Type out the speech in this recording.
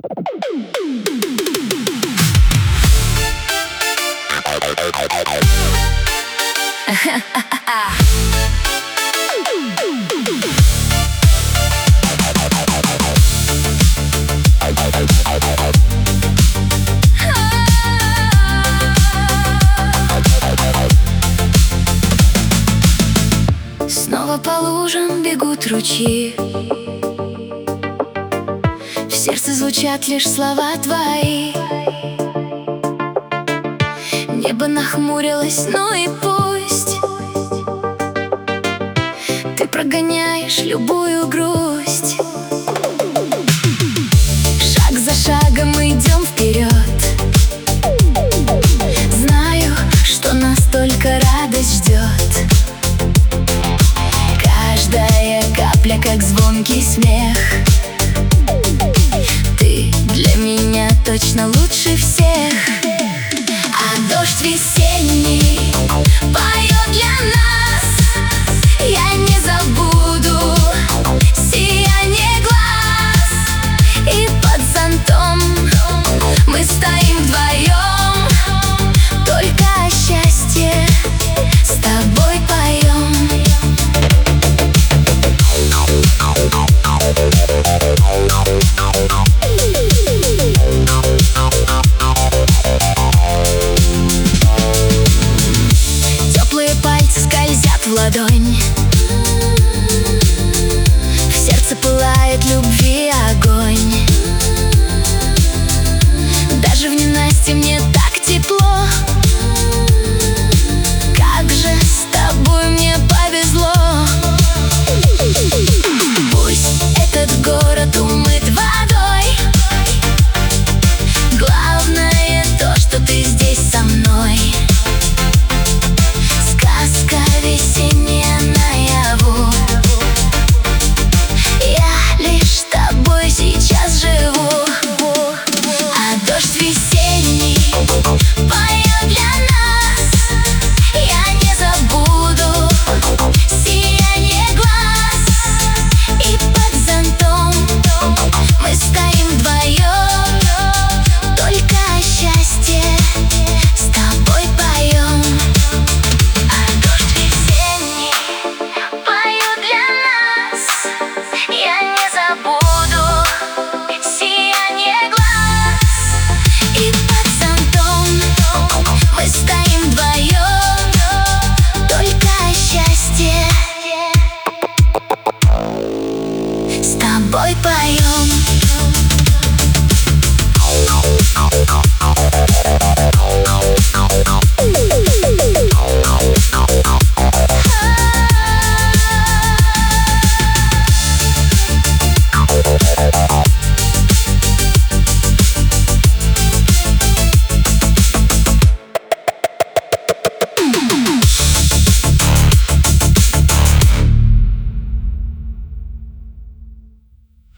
Снова по лужам бегут ручьи, в сердце звучат лишь слова твои. Небо нахмурилось, ну и пусть. Ты прогоняешь любую грусть. Шаг за шагом мы идем вперед. Знаю, что нас только радость ждет. Каждая капля, как звонкий смех. Ты для меня точно лучше всех. А дождь весенний поет для нас. Я не забуду сияние глаз. И под зонтом мы стоим вдвоем, только о счастье с тобой поем. Теплые пальцы скользят в ладонь, в сердце пылает любви огонь. Даже в ненастье мне